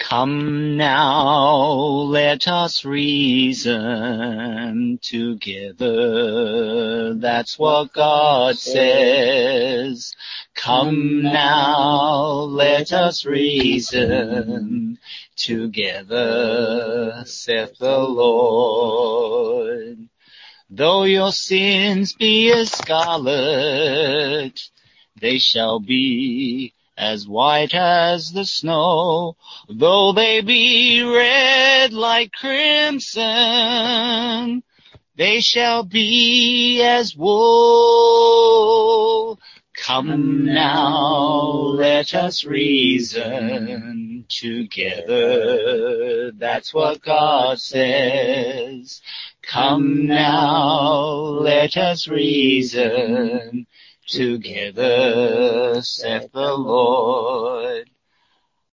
Come now, let us reason together. That's what God says. Come now, let us reason together, saith the Lord. Though your sins be as scarlet, they shall be as white as the snow. Though they be red like crimson, they shall be as wool. Come now, let us reason together. That's what God says. Come now, let us reason together, saith the Lord.